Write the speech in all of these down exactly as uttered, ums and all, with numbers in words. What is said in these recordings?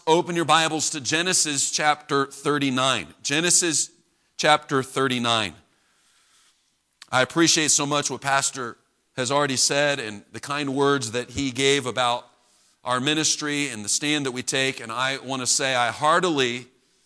open your Bibles to Genesis chapter thirty-nine. Genesis chapter thirty-nine. I appreciate so much what Pastor has already said and the kind words that he gave about our ministry and the stand that we take. And I want to say I heartily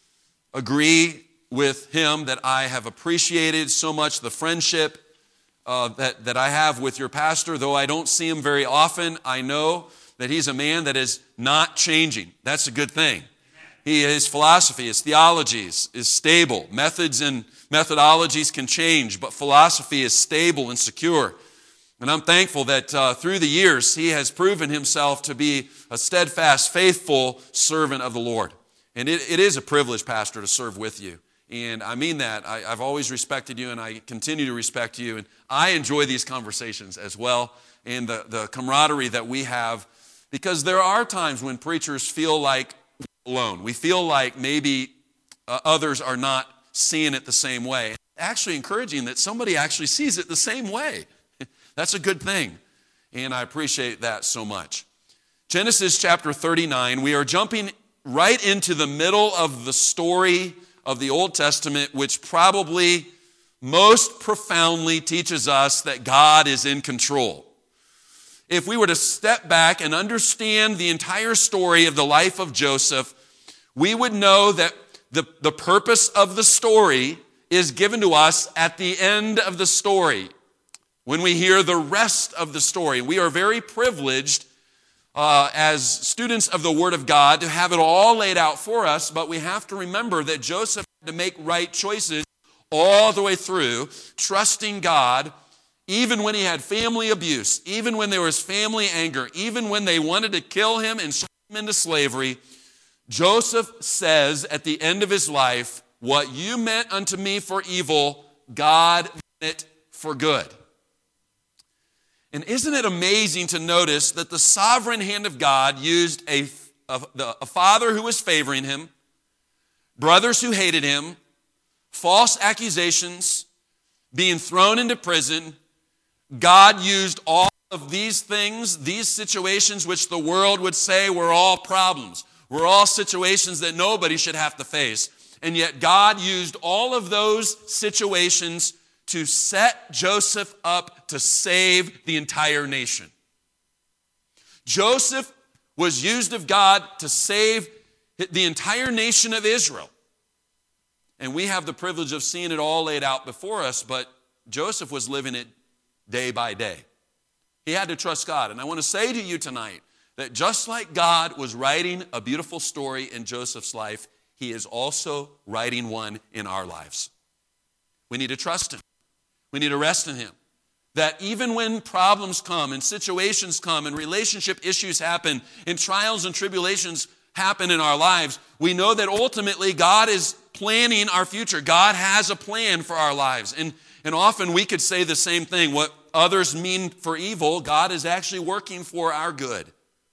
agree with him that I have appreciated so much the friendship uh, that, that I have with your pastor. Though I don't see him very often, I know that he's a man that is not changing. That's a good thing. He, his philosophy, his theology is, is stable. Methods and methodologies can change, but philosophy is stable and secure. And I'm thankful that uh, through the years, he has proven himself to be a steadfast, faithful servant of the Lord. And it, it is a privilege, Pastor, to serve with you. And I mean that. I, I've always respected you, and I continue to respect you. And I enjoy these conversations as well, and the, the camaraderie that we have. Because there are times when preachers feel like we're alone. We feel like maybe uh, others are not seeing it the same way. It's actually encouraging that somebody actually sees it the same way. That's a good thing. And I appreciate that so much. Genesis chapter thirty-nine, we are jumping right into the middle of the story of the Old Testament, which probably most profoundly teaches us that God is in control. If we were to step back and understand the entire story of the life of Joseph, we would know that the, the purpose of the story is given to us at the end of the story. When we hear the rest of the story, we are very privileged uh, as students of the Word of God to have it all laid out for us, but we have to remember that Joseph had to make right choices all the way through, trusting God. Even when he had family abuse, even when there was family anger, even when they wanted to kill him and sell him into slavery, Joseph says at the end of his life, "What you meant unto me for evil, God meant it for good." And isn't it amazing to notice that the sovereign hand of God used a, a, a father who was favoring him, brothers who hated him, false accusations, being thrown into prison. God used all of these things, these situations which the world would say were all problems, were all situations that nobody should have to face. And yet God used all of those situations to set Joseph up to save the entire nation. Joseph was used of God to save the entire nation of Israel. And we have the privilege of seeing it all laid out before us, but Joseph was living it day by day. He had to trust God. And I want to say to you tonight that just like God was writing a beautiful story in Joseph's life, he is also writing one in our lives. We need to trust him. We need to rest in him. That even when problems come and situations come and relationship issues happen and trials and tribulations happen in our lives, we know that ultimately God is planning our future. God has a plan for our lives. And And often we could say the same thing. What others mean for evil, God is actually working for our good.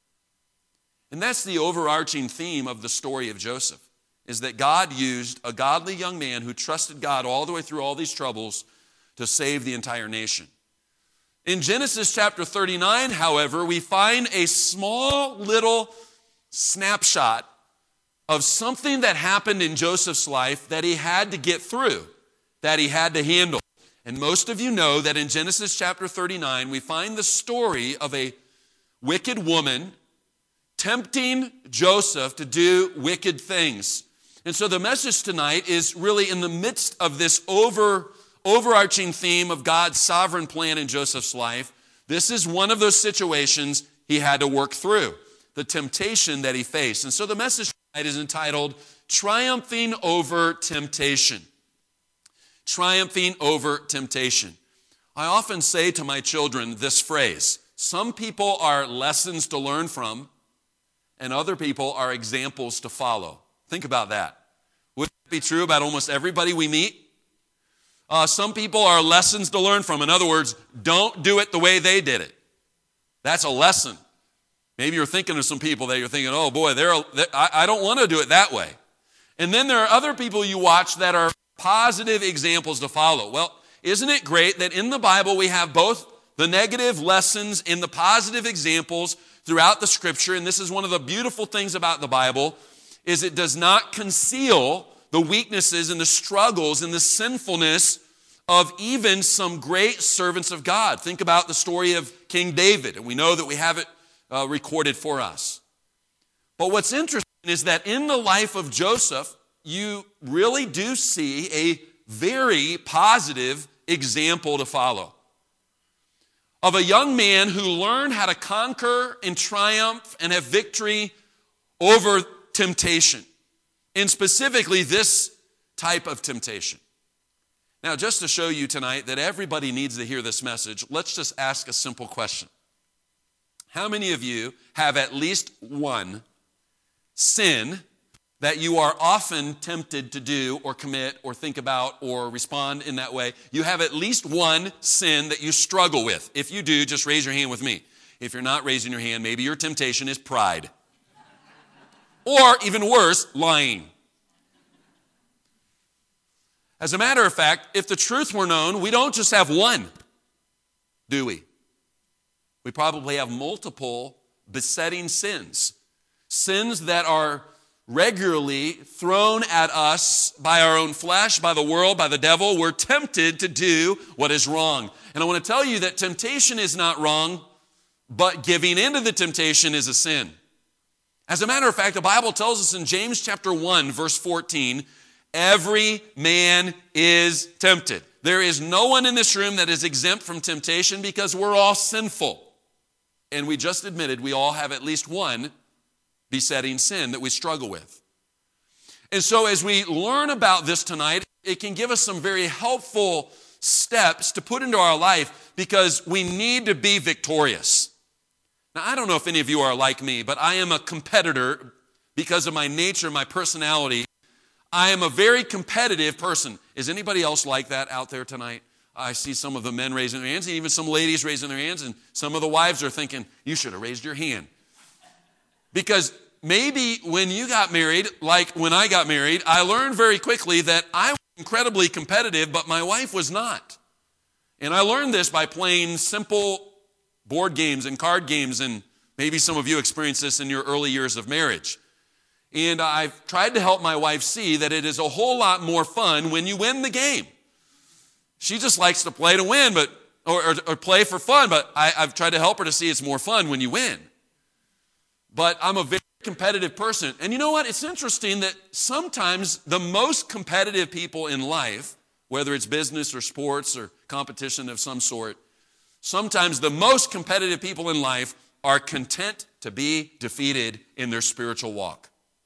And that's the overarching theme of the story of Joseph, is that God used a godly young man who trusted God all the way through all these troubles to save the entire nation. In Genesis chapter thirty-nine, however, we find a small little snapshot of something that happened in Joseph's life that he had to get through, that he had to handle. And most of you know that in Genesis chapter thirty-nine, we find the story of a wicked woman tempting Joseph to do wicked things. And so the message tonight is really in the midst of this over, overarching theme of God's sovereign plan in Joseph's life. This is one of those situations he had to work through, the temptation that he faced. And so the message tonight is entitled, Triumphing Over Temptation. Triumphing over temptation. I often say to my children this phrase, some people are lessons to learn from, and other people are examples to follow. Think about that. Would it be true about almost everybody we meet? Uh, some people are lessons to learn from. In other words, don't do it the way they did it. That's a lesson. Maybe you're thinking of some people that you're thinking, oh boy, they're, they're, I, I don't want to do it that way. And then there are other people you watch that are positive examples to follow. Well, isn't it great that in the Bible we have both the negative lessons and the positive examples throughout the Scripture? And this is one of the beautiful things about the Bible, is it does not conceal the weaknesses and the struggles and the sinfulness of even some great servants of God. Think about the story of King David, and we know that we have it uh, recorded for us. But what's interesting is that in the life of Joseph, you really do see a very positive example to follow of a young man who learned how to conquer and triumph and have victory over temptation, and specifically this type of temptation. Now, just to show you tonight that everybody needs to hear this message, let's just ask a simple question. How many of you have at least one sin that you are often tempted to do or commit or think about or respond in that way? You have at least one sin that you struggle with. If you do, just raise your hand with me. If you're not raising your hand, maybe your temptation is pride. Or even worse, lying. As a matter of fact, if the truth were known, we don't just have one, do we? We probably have multiple besetting sins. Sins that are regularly thrown at us by our own flesh, by the world, by the devil. We're tempted to do what is wrong. And I want to tell you that temptation is not wrong, but giving into the temptation is a sin. As a matter of fact, the Bible tells us in James chapter one, verse fourteen, every man is tempted. There is no one in this room that is exempt from temptation because we're all sinful. And we just admitted we all have at least one besetting sin that we struggle with. And so as we learn about this tonight, it can give us some very helpful steps to put into our life because we need to be victorious. Now, I don't know if any of you are like me, but I am a competitor because of my nature, my personality. I am a very competitive person. Is anybody else like that out there tonight? I see some of the men raising their hands, and even some ladies raising their hands, and some of the wives are thinking, you should have raised your hand. Because maybe when you got married, like when I got married, I learned very quickly that I was incredibly competitive, but my wife was not. And I learned this by playing simple board games and card games, and maybe some of you experienced this in your early years of marriage. And I've tried to help my wife see that it is a whole lot more fun when you win the game. She just likes to play to win, but or, or, or play for fun, but I, I've tried to help her to see it's more fun when you win. But I'm a very competitive person. And you know what? It's interesting that sometimes the most competitive people in life, whether it's business or sports or competition of some sort, sometimes the most competitive people in life are content to be defeated in their spiritual walk.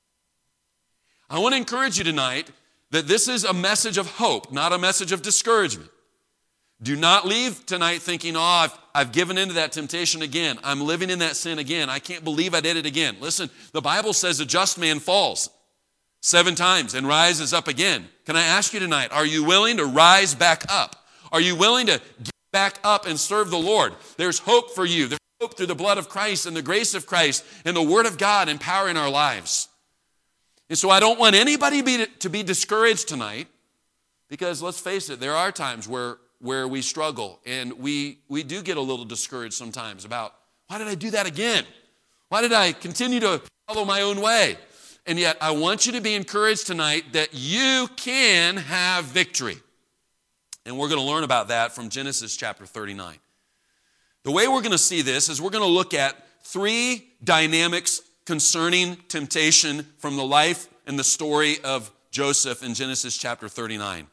I want to encourage you tonight that this is a message of hope, not a message of discouragement. Do not leave tonight thinking, oh, I've, I've given into that temptation again. I'm living in that sin again. I can't believe I did it again. Listen, the Bible says a just man falls seven times and rises up again. Can I ask you tonight, are you willing to rise back up? Are you willing to get back up and serve the Lord? There's hope for you. There's hope through the blood of Christ and the grace of Christ and the Word of God empowering our lives. And so I don't want anybody be, to be discouraged tonight because let's face it, there are times where, where we struggle and we, we do get a little discouraged sometimes about, why did I do that again? Why did I continue to follow my own way? And yet I want you to be encouraged tonight that you can have victory. And we're going to learn about that from Genesis chapter thirty-nine. The way we're going to see this is we're going to look at three dynamics concerning temptation from the life and the story of Joseph in Genesis chapter thirty-nine.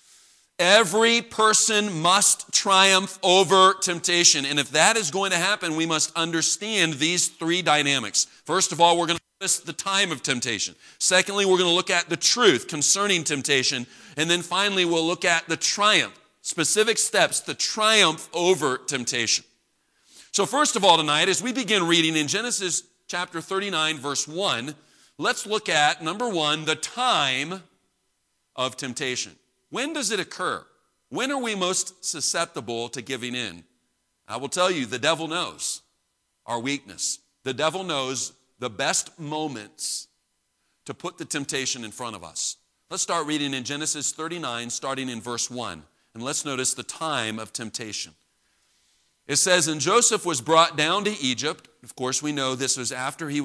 Every person must triumph over temptation. And if that is going to happen, we must understand these three dynamics. First of all, we're going to notice the time of temptation. Secondly, we're going to look at the truth concerning temptation. And then finally, we'll look at the triumph, specific steps to triumph over temptation. So first of all tonight, as we begin reading in Genesis chapter thirty-nine, verse one, let's look at, number one, the time of temptation. When does it occur? When are we most susceptible to giving in? I will tell you, the devil knows our weakness. The devil knows the best moments to put the temptation in front of us. Let's start reading in Genesis thirty-nine, starting in verse one, and let's notice the time of temptation. It says, and Joseph was brought down to Egypt. Of course, we know this was after he was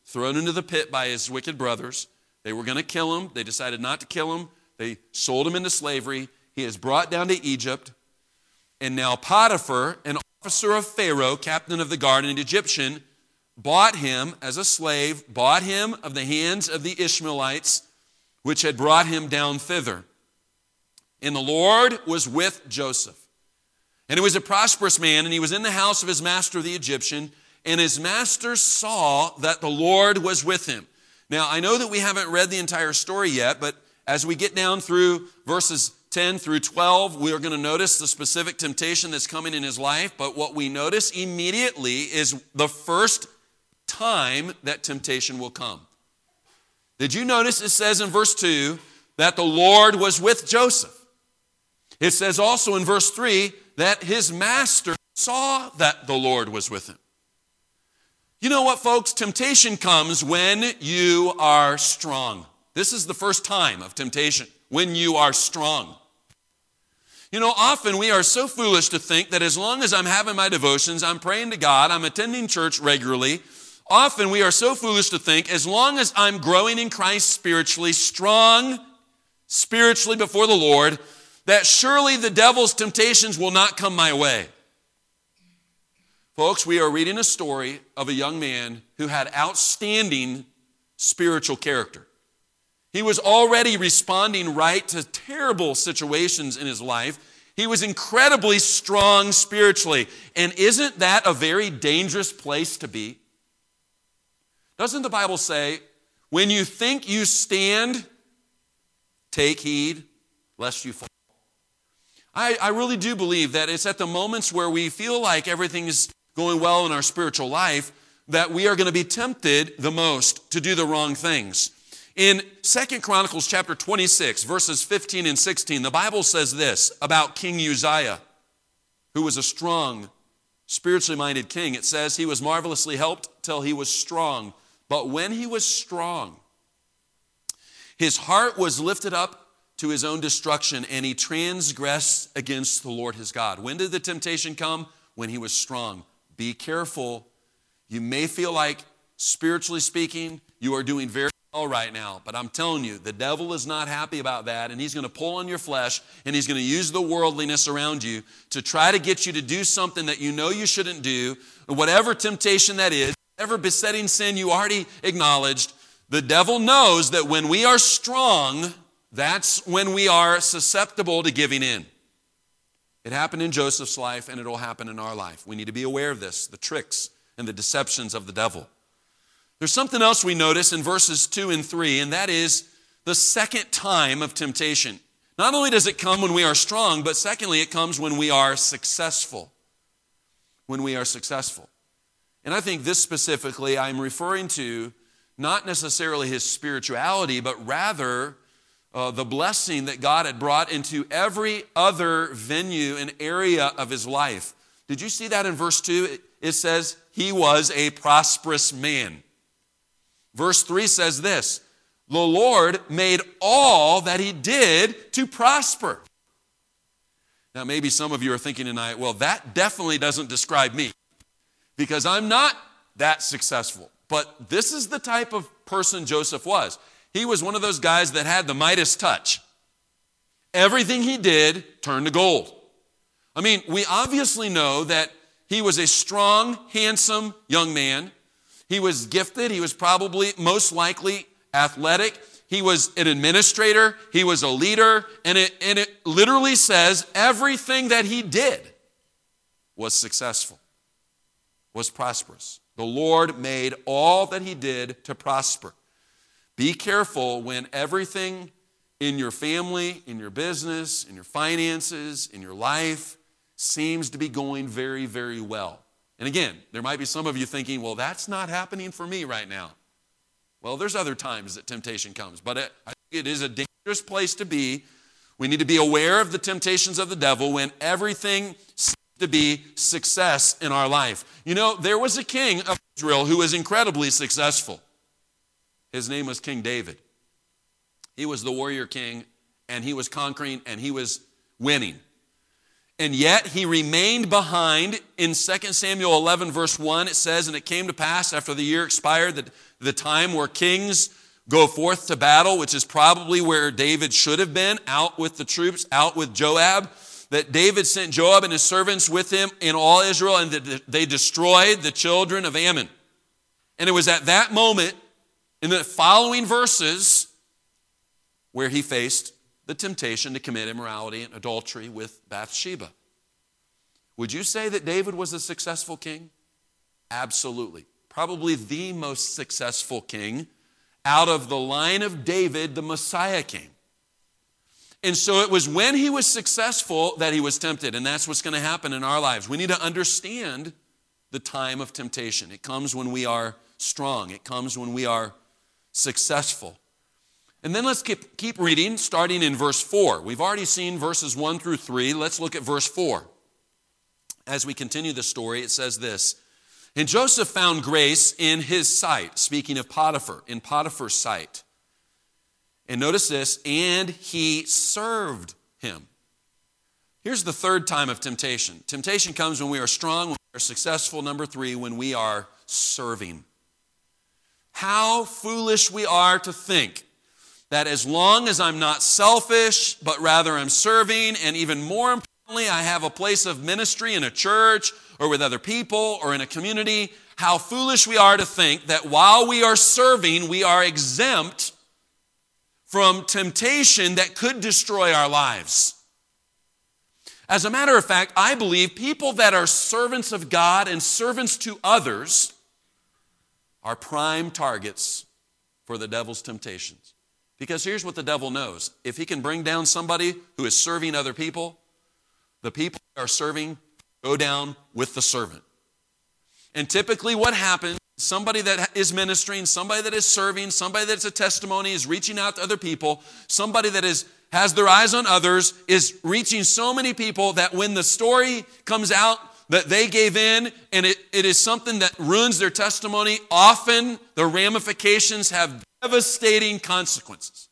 thrown into the pit by his wicked brothers. They were going to kill him. They decided not to kill him. They sold him into slavery. He is brought down to Egypt. And now Potiphar, an officer of Pharaoh, captain of the guard, an Egyptian, bought him as a slave, bought him of the hands of the Ishmaelites, which had brought him down thither. And the Lord was with Joseph. And he was a prosperous man, and he was in the house of his master the Egyptian, and his master saw that the Lord was with him. Now, I know that we haven't read the entire story yet, but as we get down through verses ten through twelve, we are going to notice the specific temptation that's coming in his life. But what we notice immediately is the first time that temptation will come. Did you notice it says in verse two that the Lord was with Joseph? It says also in verse three that his master saw that the Lord was with him. You know what, folks? Temptation comes when you are strong. This is the first time of temptation, when you are strong. You know, often we are so foolish to think that as long as I'm having my devotions, I'm praying to God, I'm attending church regularly, often we are so foolish to think as long as I'm growing in Christ spiritually, strong spiritually before the Lord, that surely the devil's temptations will not come my way. Folks, we are reading a story of a young man who had outstanding spiritual character. He was already responding right to terrible situations in his life. He was incredibly strong spiritually. And isn't that a very dangerous place to be? Doesn't the Bible say, when you think you stand, take heed lest you fall? I, I really do believe that it's at the moments where we feel like everything is going well in our spiritual life that we are going to be tempted the most to do the wrong things. In Second Chronicles chapter twenty-six, verses fifteen and sixteen, the Bible says this about King Uzziah, who was a strong, spiritually minded king. It says he was marvelously helped till he was strong. But when he was strong, his heart was lifted up to his own destruction, and he transgressed against the Lord his God. When did the temptation come? When he was strong. Be careful. You may feel like, spiritually speaking, you are doing very well right now. But I'm telling you, the devil is not happy about that, and he's going to pull on your flesh, and he's going to use the worldliness around you to try to get you to do something that you know you shouldn't do, whatever temptation that is, whatever besetting sin you already acknowledged. The devil knows that when we are strong, that's when we are susceptible to giving in. It happened in Joseph's life, and it will happen in our life. We need to be aware of this, the tricks and the deceptions of the devil. There's something else we notice in verses two and three, and that is the second time of temptation. Not only does it come when we are strong, but secondly, it comes when we are successful. When we are successful. And I think this specifically, I'm referring to not necessarily his spirituality, but rather Uh, the blessing that God had brought into every other venue and area of his life. Did you see that in verse two? It, it says he was a prosperous man. Verse three says this, the Lord made all that he did to prosper. Now maybe some of you are thinking tonight, well, that definitely doesn't describe me because I'm not that successful. But this is the type of person Joseph was. He was one of those guys that had the Midas touch. Everything he did turned to gold. I mean, we obviously know that he was a strong, handsome young man. He was gifted. He was probably most likely athletic. He was an administrator. He was a leader. And it, and it literally says everything that he did was successful, was prosperous. The Lord made all that he did to prosper. Be careful when everything in your family, in your business, in your finances, in your life seems to be going very, very well. And again, there might be some of you thinking, well, that's not happening for me right now. Well, there's other times that temptation comes, but it, I think it is a dangerous place to be. We need to be aware of the temptations of the devil when everything seems to be success in our life. You know, there was a king of Israel who was incredibly successful. His name was King David. He was the warrior king, and he was conquering, and he was winning. And yet he remained behind. In Second Samuel eleven, verse one, it says, and it came to pass after the year expired, that the time where kings go forth to battle, which is probably where David should have been, out with the troops, out with Joab, that David sent Joab and his servants with him in all Israel, and that they destroyed the children of Ammon. And it was at that moment, in the following verses, where he faced the temptation to commit immorality and adultery with Bathsheba. Would you say that David was a successful king? Absolutely. Probably the most successful king. Out of the line of David, the Messiah came. And so it was when he was successful that he was tempted, and that's what's going to happen in our lives. We need to understand the time of temptation. It comes when we are strong. It comes when we are successful. And then let's keep, keep reading, starting in verse four. We've already seen verses one through three. Let's look at verse four. As we continue the story, it says this, and Joseph found grace in his sight, speaking of Potiphar, in Potiphar's sight. And notice this, and he served him. Here's the third time of temptation. Temptation comes when we are strong, when we are successful. Number three, when we are serving. How foolish we are to think that as long as I'm not selfish, but rather I'm serving, and even more importantly, I have a place of ministry in a church or with other people or in a community, how foolish we are to think that while we are serving, we are exempt from temptation that could destroy our lives. As a matter of fact, I believe people that are servants of God and servants to others are prime targets for the devil's temptations. Because here's what the devil knows. If he can bring down somebody who is serving other people, the people that are serving go down with the servant. And typically what happens, somebody that is ministering, somebody that is serving, somebody that's a testimony, is reaching out to other people, somebody that is has their eyes on others, is reaching so many people that when the story comes out that they gave in and it, it is something that ruins their testimony, often the ramifications have devastating consequences.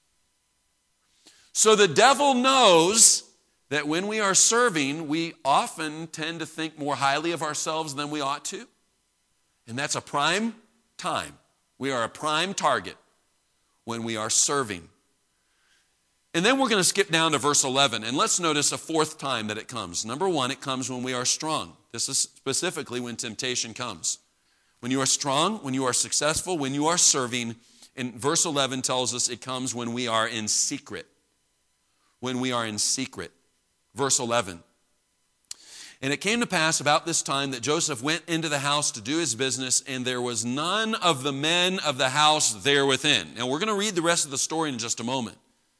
So the devil knows that when we are serving, we often tend to think more highly of ourselves than we ought to. And that's a prime time. We are a prime target when we are serving. And then we're going to skip down to verse eleven. And let's notice a fourth time that it comes. Number one, it comes when we are strong. This is specifically when temptation comes. When you are strong, when you are successful, when you are serving. And verse eleven tells us it comes when we are in secret. When we are in secret. Verse eleven. And it came to pass about this time that Joseph went into the house to do his business, and there was none of the men of the house there within. Now we're going to read the rest of the story in just a moment.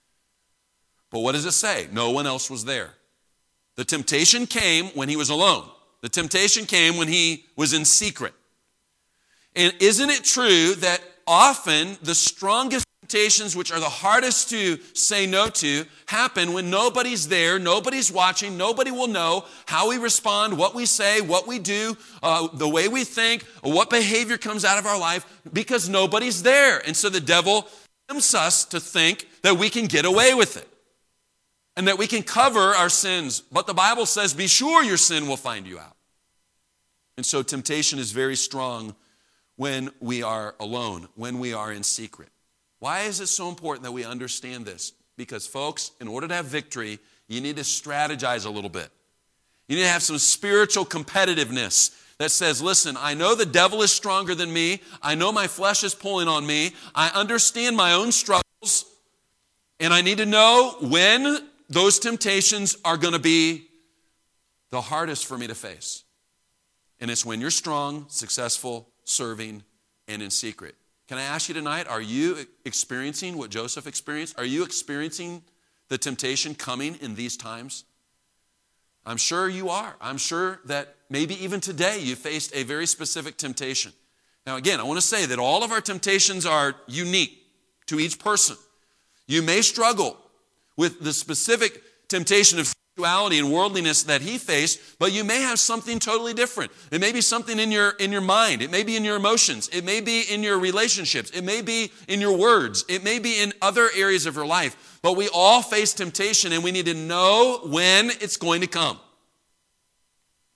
But what does it say? No one else was there. The temptation came when he was alone. The temptation came when he was in secret. And isn't it true that often the strongest temptations, which are the hardest to say no to, happen when nobody's there, nobody's watching, nobody will know how we respond, what we say, what we do, uh, the way we think, or what behavior comes out of our life, because nobody's there. And so the devil tempts us to think that we can get away with it and that we can cover our sins. But the Bible says, be sure your sin will find you out. And so temptation is very strong when we are alone, when we are in secret. Why is it so important that we understand this? Because, folks, in order to have victory, you need to strategize a little bit. You need to have some spiritual competitiveness that says, listen, I know the devil is stronger than me. I know my flesh is pulling on me. I understand my own struggles. And I need to know when those temptations are going to be the hardest for me to face. And it's when you're strong, successful, serving, and in secret. Can I ask you tonight, are you experiencing what Joseph experienced? Are you experiencing the temptation coming in these times? I'm sure you are. I'm sure that maybe even today you faced a very specific temptation. Now again, I want to say that all of our temptations are unique to each person. You may struggle with the specific temptation of sexuality and worldliness that he faced, but you may have something totally different. It may be something in your in your mind. It may be in your emotions. It may be in your relationships. It may be in your words. It may be in other areas of your life. But we all face temptation, and we need to know when it's going to come.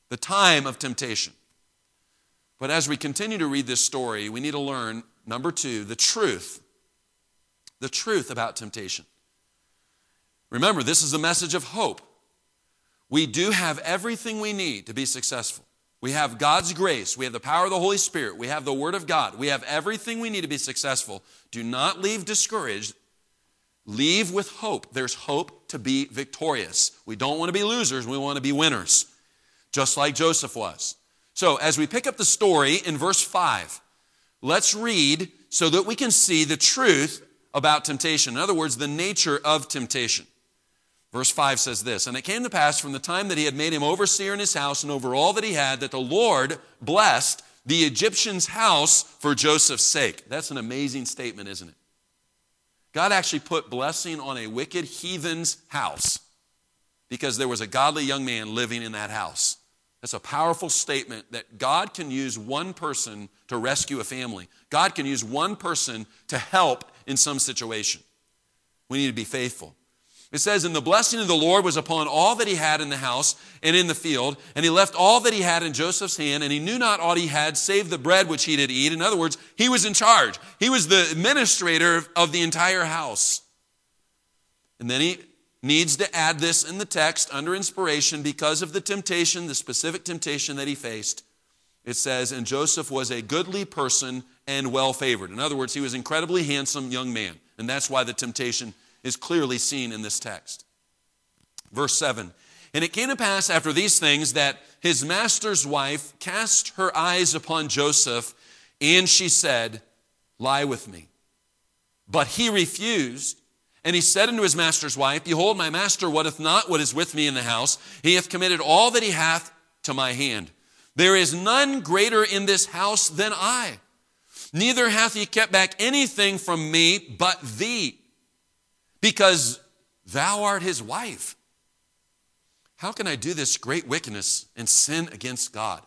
the time of temptation. But as we continue to read this story, we need to learn, number two, the truth. The truth about temptation. Remember, this is a message of hope. We do have everything we need to be successful. We have God's grace. We have the power of the Holy Spirit. We have the Word of God. We have everything we need to be successful. Do not leave discouraged. Leave with hope. There's hope to be victorious. We don't want to be losers. We want to be winners, just like Joseph was. So as we pick up the story in verse five, let's read so that we can see the truth about temptation. In other words, the nature of temptation. Verse five says this, "And it came to pass from the time that he had made him overseer in his house and over all that he had, that the Lord blessed the Egyptian's house for Joseph's sake." That's an amazing statement, isn't it? God actually put blessing on a wicked heathen's house because there was a godly young man living in that house. That's a powerful statement that God can use one person to rescue a family. God can use one person to help in some situation. We need to be faithful. It says, "And the blessing of the Lord was upon all that he had in the house and in the field, and he left all that he had in Joseph's hand, and he knew not aught he had save the bread which he did eat." In other words, he was in charge. He was the administrator of the entire house. And then he needs to add this in the text under inspiration because of the temptation, the specific temptation that he faced. It says, "And Joseph was a goodly person and well-favored." In other words, he was an incredibly handsome young man, and that's why the temptation is clearly seen in this text. Verse seven, "And it came to pass after these things that his master's wife cast her eyes upon Joseph, and she said, 'Lie with me.' But he refused. And he said unto his master's wife, 'Behold, my master wotteth not what is with me in the house. He hath committed all that he hath to my hand. There is none greater in this house than I. Neither hath he kept back anything from me but thee, because thou art his wife. How can I do this great wickedness and sin against God?'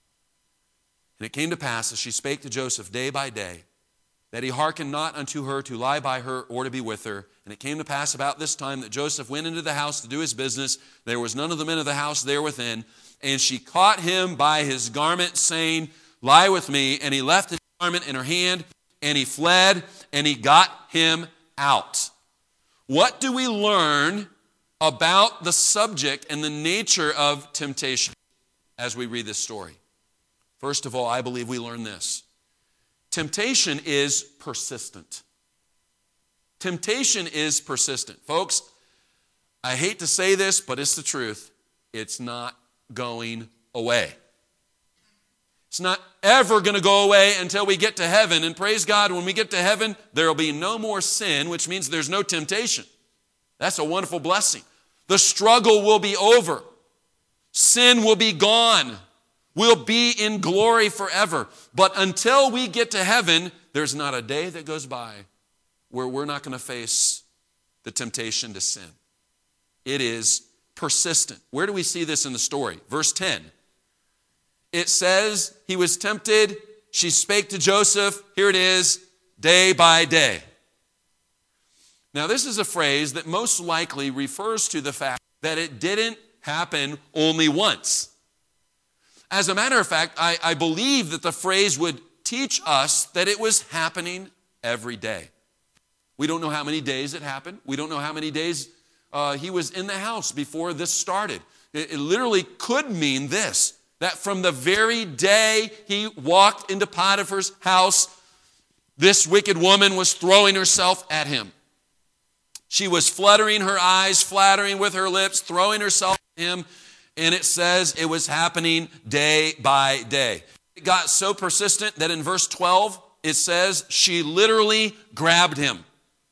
And it came to pass, as she spake to Joseph day by day, that he hearkened not unto her to lie by her or to be with her. And it came to pass about this time that Joseph went into the house to do his business. There was none of the men of the house there within. And she caught him by his garment, saying, 'Lie with me.' And he left his garment in her hand, and he fled, and he got him out." What do we learn about the subject and the nature of temptation as we read this story? First of all, I believe we learn this. Temptation is persistent. Temptation is persistent. Folks, I hate to say this, but it's the truth. It's not going away. It's not ever going to go away until we get to heaven. And praise God, when we get to heaven, there will be no more sin, which means there's no temptation. That's a wonderful blessing. The struggle will be over. Sin will be gone. We'll be in glory forever. But until we get to heaven, there's not a day that goes by where we're not going to face the temptation to sin. It is persistent. Where do we see this in the story? Verse ten. It says he was tempted. She spake to Joseph. Here it is, day by day. Now, this is a phrase that most likely refers to the fact that it didn't happen only once. As a matter of fact, I, I believe that the phrase would teach us that it was happening every day. We don't know how many days it happened. We don't know how many days uh, he was in the house before this started. It, it literally could mean this, that from the very day he walked into Potiphar's house, this wicked woman was throwing herself at him. She was fluttering her eyes, flattering with her lips, throwing herself at him. And it says it was happening day by day. It got so persistent that in verse twelve, it says she literally grabbed him.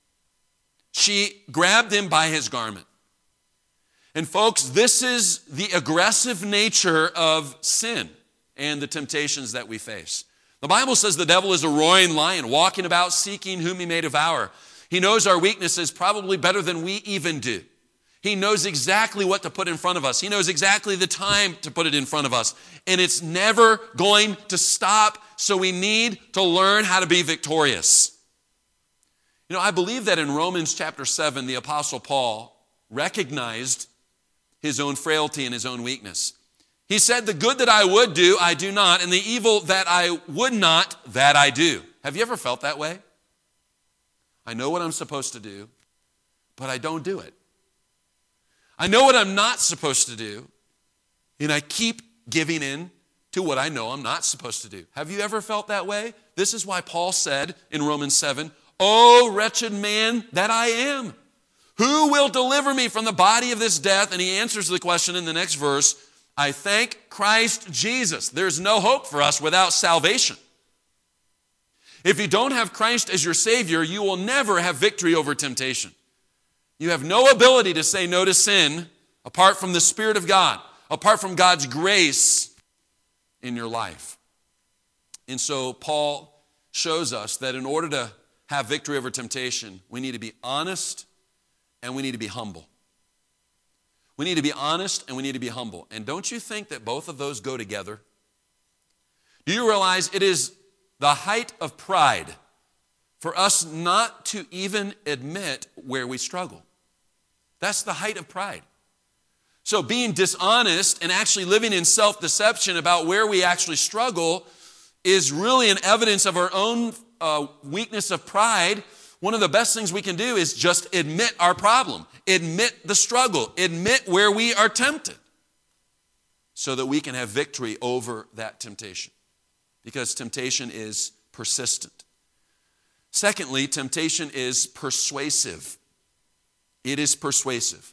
She grabbed him by his garment. And folks, this is the aggressive nature of sin and the temptations that we face. The Bible says the devil is a roaring lion, walking about seeking whom he may devour. He knows our weaknesses probably better than we even do. He knows exactly what to put in front of us. He knows exactly the time to put it in front of us. And it's never going to stop, so we need to learn how to be victorious. You know, I believe that in Romans chapter seven, the Apostle Paul recognized his own frailty and his own weakness. He said, the good that I would do, I do not, and the evil that I would not, that I do. Have you ever felt that way? I know what I'm supposed to do, but I don't do it. I know what I'm not supposed to do, and I keep giving in to what I know I'm not supposed to do. Have you ever felt that way? This is why Paul said in Romans seven, "O wretched man that I am, who will deliver me from the body of this death?" And he answers the question in the next verse, "I thank Christ Jesus." There's no hope for us without salvation. If you don't have Christ as your Savior, you will never have victory over temptation. You have no ability to say no to sin apart from the Spirit of God, apart from God's grace in your life. And so Paul shows us that in order to have victory over temptation, we need to be honest and we need to be humble. We need to be honest and we need to be humble. And don't you think that both of those go together? Do you realize it is the height of pride for us not to even admit where we struggle? That's the height of pride. So being dishonest and actually living in self-deception about where we actually struggle is really an evidence of our own uh, weakness of pride. One of the best things we can do is just admit our problem, admit the struggle, admit where we are tempted so that we can have victory over that temptation, because temptation is persistent. Secondly, temptation is persuasive. It is persuasive.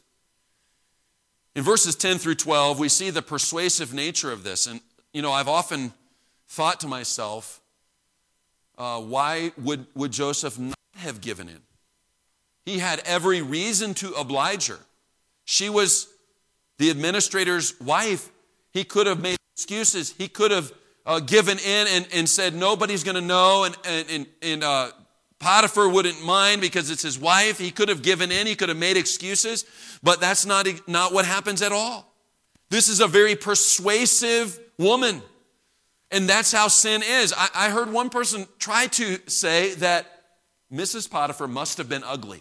In verses ten through twelve, we see the persuasive nature of this. And, you know, I've often thought to myself, uh, why would, would Joseph not have given in? He had every reason to oblige her. She was the administrator's wife. He could have made excuses. He could have uh, given in and, and said, nobody's going to know, and, and, and uh, Potiphar wouldn't mind because it's his wife. He could have given in. He could have made excuses. But that's not, not what happens at all. This is a very persuasive woman. And that's how sin is. I, I heard one person try to say that Missus Potiphar must have been ugly.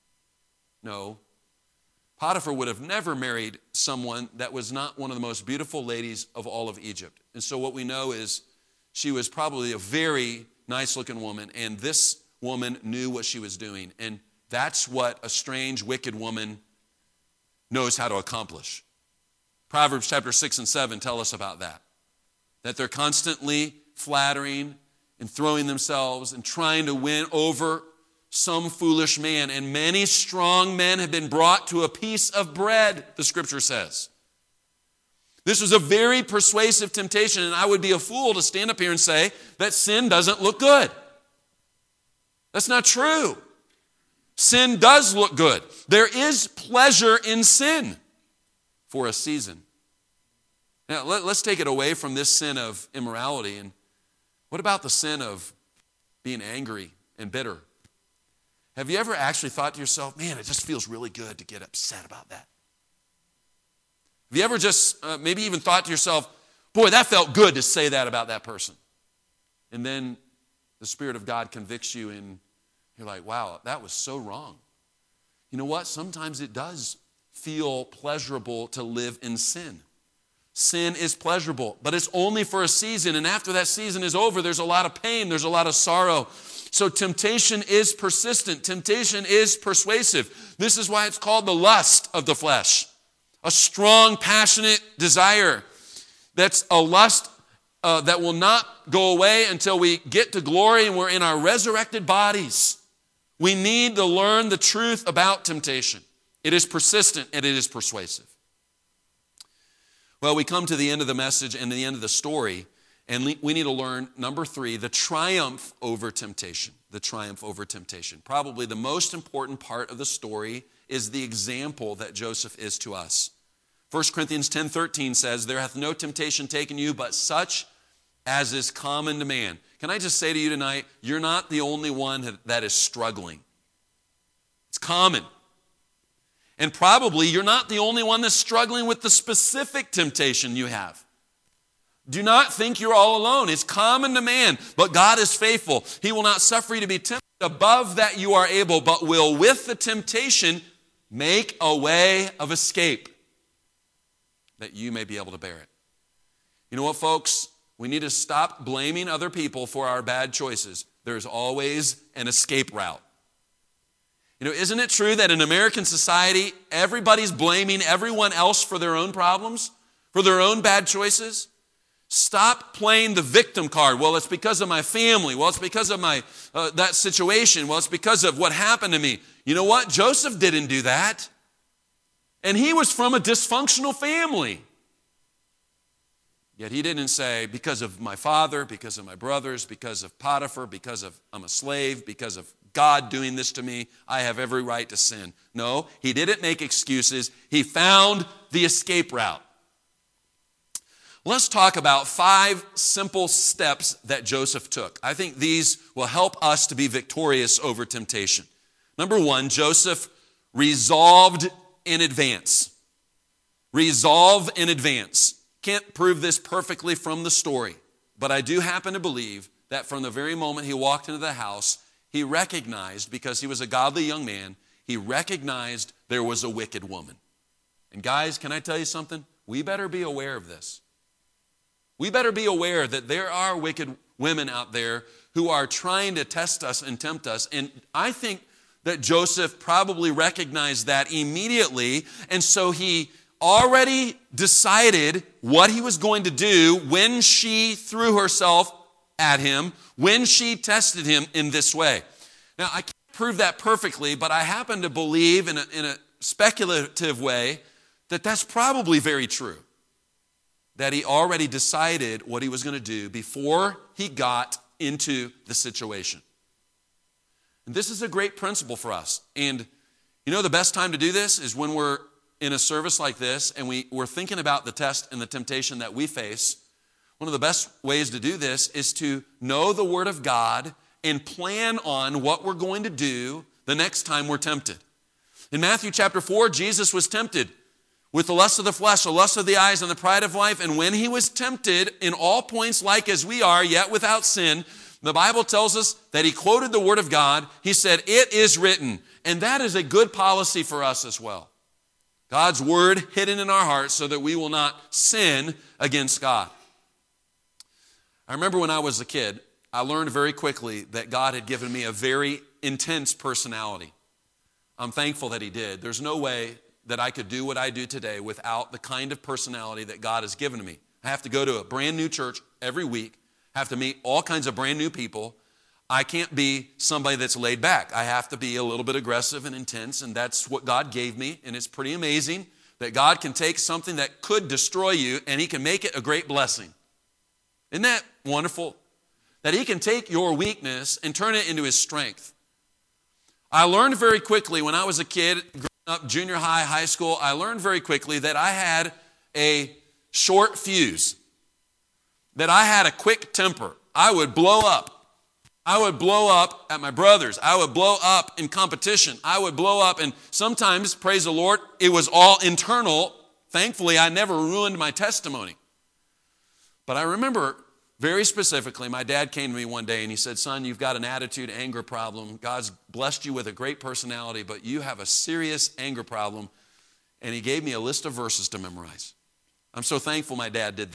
No. Potiphar would have never married someone that was not one of the most beautiful ladies of all of Egypt. And so what we know is she was probably a very nice-looking woman, and this woman knew what she was doing. And that's what a strange, wicked woman knows how to accomplish. Proverbs chapter six and seven tell us about that. That they're constantly flattering and throwing themselves and trying to win over some foolish man. And many strong men have been brought to a piece of bread, the scripture says. This was a very persuasive temptation, and I would be a fool to stand up here and say that sin doesn't look good. That's not true. Sin does look good. There is pleasure in sin for a season. Now, let, let's take it away from this sin of immorality. And what about the sin of being angry and bitter? Have you ever actually thought to yourself, man, it just feels really good to get upset about that? Have you ever just uh, maybe even thought to yourself, boy, that felt good to say that about that person? And then the Spirit of God convicts you and you're like, wow, that was so wrong. You know what? Sometimes it does feel pleasurable to live in sin. Sin is pleasurable, but it's only for a season. And after that season is over, there's a lot of pain. There's a lot of sorrow. So temptation is persistent. Temptation is persuasive. This is why it's called the lust of the flesh. A strong, passionate desire. That's a lust uh, that will not go away until we get to glory and we're in our resurrected bodies. We need to learn the truth about temptation. It is persistent and it is persuasive. Well, we come to the end of the message and the end of the story, and we need to learn, number three, the triumph over temptation. The triumph over temptation. Probably the most important part of the story is the example that Joseph is to us. First Corinthians ten thirteen says, there hath no temptation taken you, but such as is common to man. Can I just say to you tonight, you're not the only one that is struggling. It's common. And probably you're not the only one that's struggling with the specific temptation you have. Do not think you're all alone. It's common to man, but God is faithful. He will not suffer you to be tempted above that you are able, but will with the temptation make a way of escape that you may be able to bear it. You know what, folks? We need to stop blaming other people for our bad choices. There's always an escape route. You know, isn't it true that in American society, everybody's blaming everyone else for their own problems, for their own bad choices? Stop playing the victim card. Well, it's because of my family. Well, it's because of my uh, that situation. Well, it's because of what happened to me. You know what? Joseph didn't do that. And he was from a dysfunctional family. Yet he didn't say, because of my father, because of my brothers, because of Potiphar, because of I'm a slave, because of God doing this to me, I have every right to sin. No, he didn't make excuses. He found the escape route. Let's talk about five simple steps that Joseph took. I think these will help us to be victorious over temptation. Number one, Joseph resolved in advance. Resolve in advance. Can't prove this perfectly from the story, but I do happen to believe that from the very moment he walked into the house, he recognized, because he was a godly young man, he recognized there was a wicked woman. And guys, can I tell you something? We better be aware of this. We better be aware that there are wicked women out there who are trying to test us and tempt us. And I think that Joseph probably recognized that immediately. And so he already decided what he was going to do when she threw herself at him, when she tested him in this way. Now, I can't prove that perfectly, but I happen to believe in a, in a speculative way that that's probably very true. That he already decided what he was going to do before he got into the situation. And this is a great principle for us. And you know the best time to do this is when we're in a service like this and we, we're thinking about the test and the temptation that we face. One of the best ways to do this is to know the Word of God and plan on what we're going to do the next time we're tempted. In Matthew chapter four, Jesus was tempted with the lust of the flesh, the lust of the eyes, and the pride of life. And when he was tempted in all points like as we are, yet without sin, the Bible tells us that he quoted the Word of God. He said, "It is written." And that is a good policy for us as well. God's Word hidden in our hearts so that we will not sin against God. I remember when I was a kid, I learned very quickly that God had given me a very intense personality. I'm thankful that he did. There's no way that I could do what I do today without the kind of personality that God has given to me. I have to go to a brand new church every week, have to meet all kinds of brand new people. I can't be somebody that's laid back. I have to be a little bit aggressive and intense, and that's what God gave me, and it's pretty amazing that God can take something that could destroy you and he can make it a great blessing. Isn't that wonderful? That he can take your weakness and turn it into his strength. I learned very quickly when I was a kid, up junior high, high school, I learned very quickly that I had a short fuse, that I had a quick temper. I would blow up. I would blow up at my brothers. I would blow up in competition. I would blow up, and sometimes, praise the Lord, it was all internal. Thankfully, I never ruined my testimony. But I remember very specifically, my dad came to me one day and he said, "Son, you've got an attitude, anger problem. God's blessed you with a great personality, but you have a serious anger problem." And he gave me a list of verses to memorize. I'm so thankful my dad did that.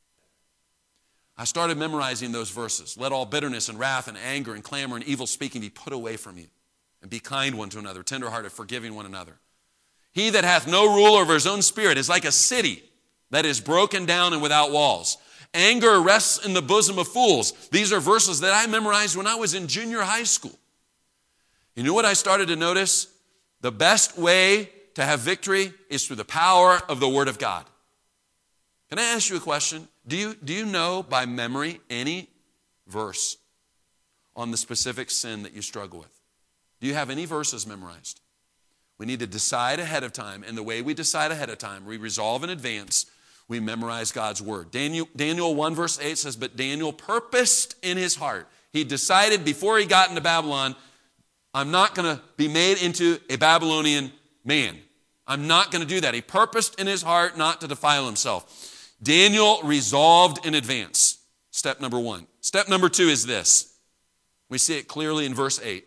I started memorizing those verses. "Let all bitterness and wrath and anger and clamor and evil speaking be put away from you. And be kind one to another, tenderhearted, forgiving one another. He that hath no rule over his own spirit is like a city that is broken down and without walls. Anger rests in the bosom of fools." These are verses that I memorized when I was in junior high school. You know what I started to notice? The best way to have victory is through the power of the Word of God. Can I ask you a question? Do you, do you know by memory any verse on the specific sin that you struggle with? Do you have any verses memorized? We need to decide ahead of time, and the way we decide ahead of time, we resolve in advance. We memorize God's Word. Daniel, Daniel one verse eight says, "But Daniel purposed in his heart." He decided before he got into Babylon, I'm not going to be made into a Babylonian man. I'm not going to do that. He purposed in his heart not to defile himself. Daniel resolved in advance. Step number one. Step number two is this. We see it clearly in verse eight.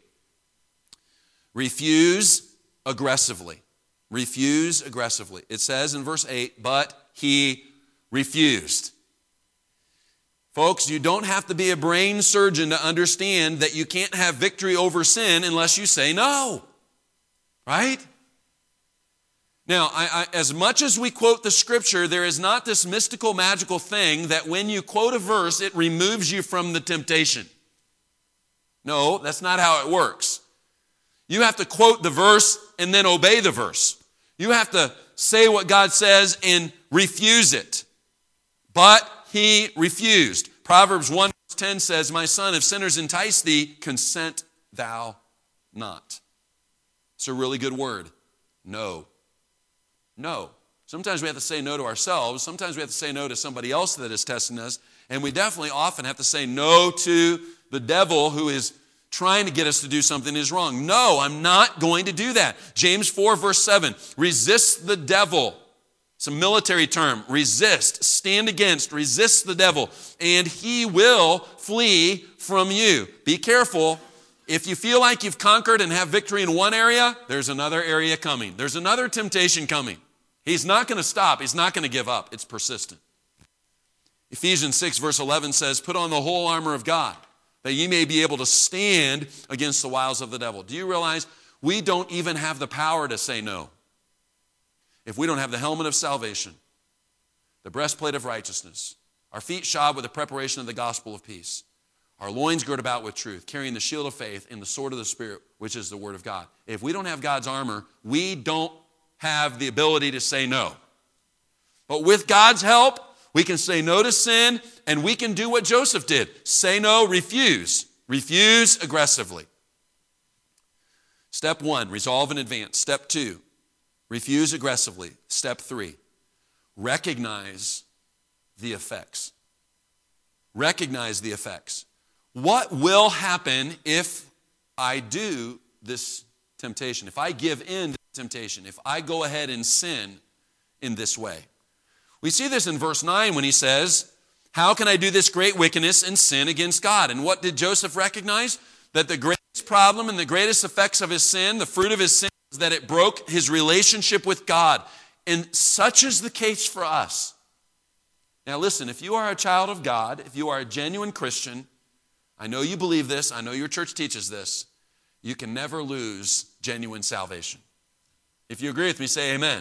Refuse aggressively. Refuse aggressively. It says in verse eight, but he refused. Folks, you don't have to be a brain surgeon to understand that you can't have victory over sin unless you say no. Right? Now, I, I, as much as we quote the Scripture, there is not this mystical, magical thing that when you quote a verse, it removes you from the temptation. No, that's not how it works. You have to quote the verse and then obey the verse. You have to say what God says and refuse it. But he refused. Proverbs one verse ten says, "My son, if sinners entice thee, consent thou not." It's a really good word. No. No. Sometimes we have to say no to ourselves. Sometimes we have to say no to somebody else that is testing us. And we definitely often have to say no to the devil who is trying to get us to do something that is wrong. No, I'm not going to do that. James four verse seven, resist the devil. It's a military term. Resist, stand against, resist the devil, and he will flee from you. Be careful. If you feel like you've conquered and have victory in one area, there's another area coming. There's another temptation coming. He's not going to stop. He's not going to give up. It's persistent. Ephesians six verse eleven says, "Put on the whole armor of God, that ye may be able to stand against the wiles of the devil." Do you realize we don't even have the power to say no? If we don't have the helmet of salvation, the breastplate of righteousness, our feet shod with the preparation of the gospel of peace, our loins girt about with truth, carrying the shield of faith and the sword of the Spirit, which is the word of God. If we don't have God's armor, we don't have the ability to say no. But with God's help, we can say no to sin, and we can do what Joseph did. Say no, refuse. Refuse aggressively. Step one, resolve in advance. Step two, refuse aggressively. Step three, recognize the effects. Recognize the effects. What will happen if I do this temptation? If I give in to temptation, if I go ahead and sin in this way? We see this in verse nine when he says, "How can I do this great wickedness and sin against God?" And what did Joseph recognize? That the greatest problem and the greatest effects of his sin, the fruit of his sin, is that it broke his relationship with God. And such is the case for us. Now listen, if you are a child of God, if you are a genuine Christian, I know you believe this, I know your church teaches this, you can never lose genuine salvation. If you agree with me, say amen.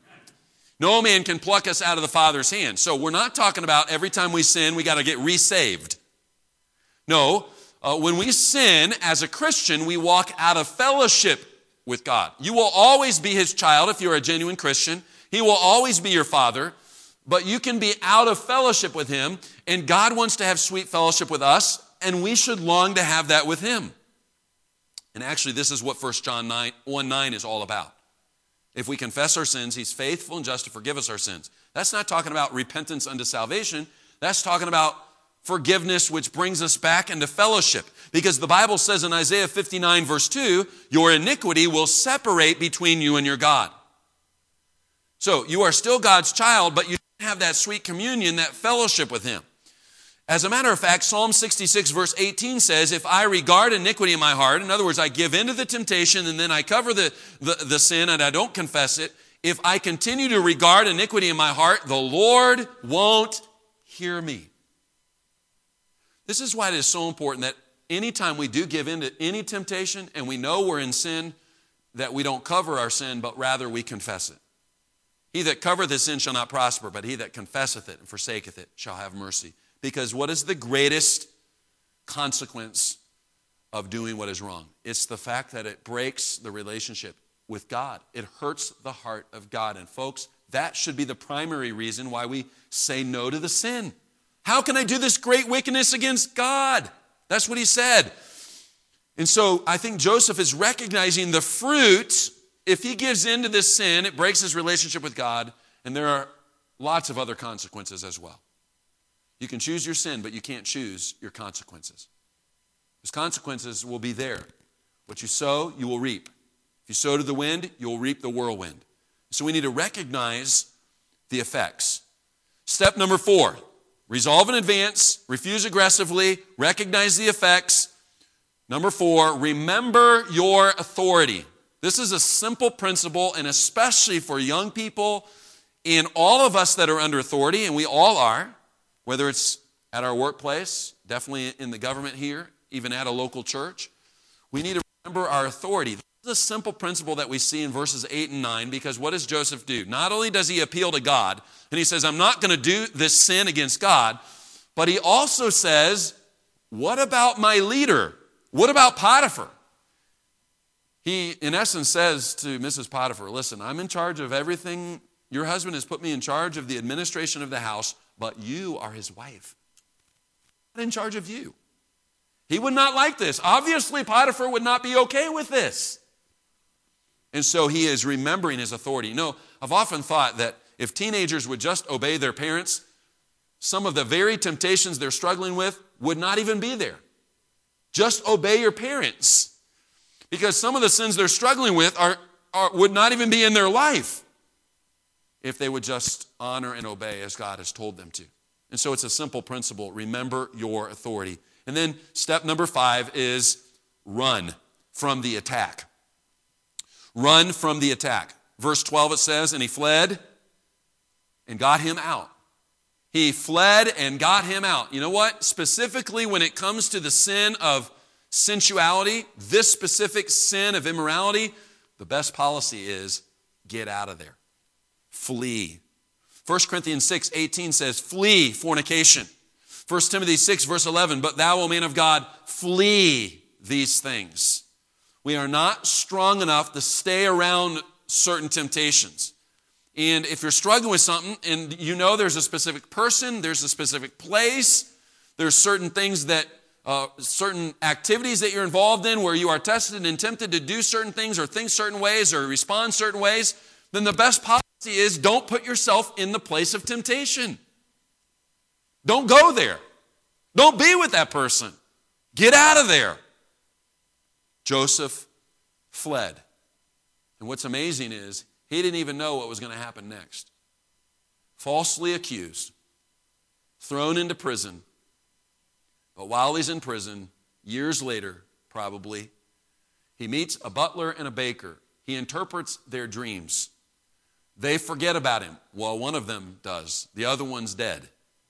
No man can pluck us out of the Father's hand. So we're not talking about every time we sin, we got to get resaved. No, uh, when we sin as a Christian, we walk out of fellowship with God. You will always be his child if you're a genuine Christian. He will always be your father, but you can be out of fellowship with him, and God wants to have sweet fellowship with us, and we should long to have that with him. And actually, this is what First John one nine is all about. If we confess our sins, he's faithful and just to forgive us our sins. That's not talking about repentance unto salvation. That's talking about forgiveness, which brings us back into fellowship. Because the Bible says in Isaiah fifty-nine verse two, your iniquity will separate between you and your God. So you are still God's child, but you don't have that sweet communion, that fellowship with him. As a matter of fact, Psalm sixty-six verse eighteen says, if I regard iniquity in my heart, in other words, I give in to the temptation and then I cover the, the, the sin and I don't confess it, if I continue to regard iniquity in my heart, the Lord won't hear me. This is why it is so important that anytime we do give in to any temptation and we know we're in sin, that we don't cover our sin, but rather we confess it. He that covereth his sin shall not prosper, but he that confesseth it and forsaketh it shall have mercy. Because what is the greatest consequence of doing what is wrong? It's the fact that it breaks the relationship with God. It hurts the heart of God. And folks, that should be the primary reason why we say no to the sin. How can I do this great wickedness against God? That's what he said. And so I think Joseph is recognizing the fruit. If he gives in to this sin, it breaks his relationship with God. And there are lots of other consequences as well. You can choose your sin, but you can't choose your consequences. Those consequences will be there. What you sow, you will reap. If you sow to the wind, you will reap the whirlwind. So we need to recognize the effects. Step number four, resolve in advance, refuse aggressively, recognize the effects. Number four, remember your authority. This is a simple principle, and especially for young people and all of us that are under authority, and we all are, whether it's at our workplace, definitely in the government here, even at a local church. We need to remember our authority. This is a simple principle that we see in verses eight and nine, because what does Joseph do? Not only does he appeal to God, and he says, I'm not going to do this sin against God, but he also says, what about my leader? What about Potiphar? He, in essence, says to Missus Potiphar, listen, I'm in charge of everything. Your husband has put me in charge of the administration of the house, but you are his wife. I'm in charge of you. He would not like this. Obviously, Potiphar would not be okay with this. And so he is remembering his authority. You know, I've often thought that if teenagers would just obey their parents, some of the very temptations they're struggling with would not even be there. Just obey your parents. Because some of the sins they're struggling with are, are, would not even be in their life if they would just honor and obey as God has told them to. And so it's a simple principle. Remember your authority. And then step number five is run from the attack. Run from the attack. Verse twelve it says, and he fled and got him out. He fled and got him out. You know what? Specifically when it comes to the sin of sensuality, this specific sin of immorality, the best policy is get out of there. Flee. First Corinthians six eighteen says, flee fornication. First Timothy six verse eleven, but thou, O man of God, flee these things. We are not strong enough to stay around certain temptations. And if you're struggling with something and you know there's a specific person, there's a specific place, there's certain things that Uh, certain activities that you're involved in where you are tested and tempted to do certain things or think certain ways or respond certain ways, then the best policy is don't put yourself in the place of temptation. Don't go there. Don't be with that person. Get out of there. Joseph fled. And what's amazing is he didn't even know what was going to happen next. Falsely accused, thrown into prison. But while he's in prison, years later, probably, he meets a butler and a baker. He interprets their dreams. They forget about him. Well, one of them does. The other one's dead.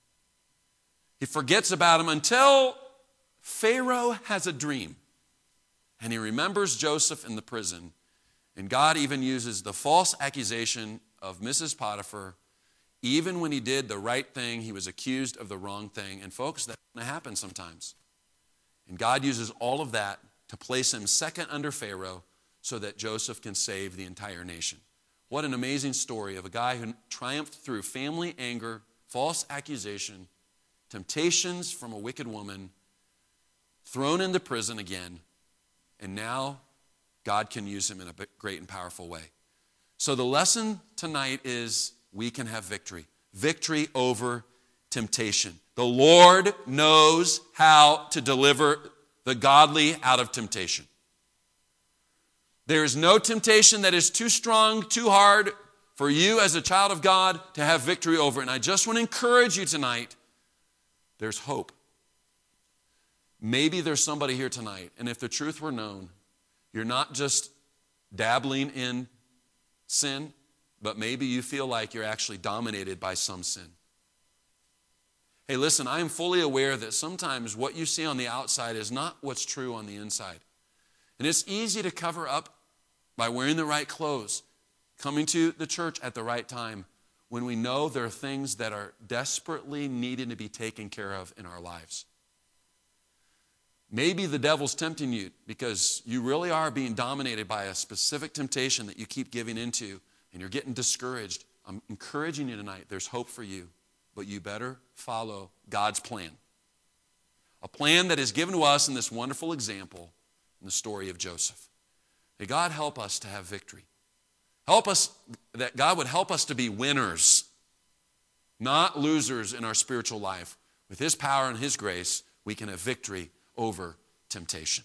He forgets about him until Pharaoh has a dream. And he remembers Joseph in the prison. And God even uses the false accusation of Missus Potiphar. Even when he did the right thing, he was accused of the wrong thing. And folks, that's going to happen sometimes. And God uses all of that to place him second under Pharaoh so that Joseph can save the entire nation. What an amazing story of a guy who triumphed through family anger, false accusation, temptations from a wicked woman, thrown into prison again, and now God can use him in a great and powerful way. So the lesson tonight is we can have victory. Victory over temptation. The Lord knows how to deliver the godly out of temptation. There is no temptation that is too strong, too hard for you as a child of God to have victory over. And I just want to encourage you tonight, there's hope. Maybe there's somebody here tonight, and if the truth were known, you're not just dabbling in sin, but maybe you feel like you're actually dominated by some sin. Hey, listen, I am fully aware that sometimes what you see on the outside is not what's true on the inside. And it's easy to cover up by wearing the right clothes, coming to the church at the right time, when we know there are things that are desperately needing to be taken care of in our lives. Maybe the devil's tempting you because you really are being dominated by a specific temptation that you keep giving into, and you're getting discouraged. I'm encouraging you tonight, there's hope for you, but you better follow God's plan. A plan that is given to us in this wonderful example in the story of Joseph. May God help us to have victory. Help us, that God would help us to be winners, not losers in our spiritual life. With His power and His grace, we can have victory over temptation.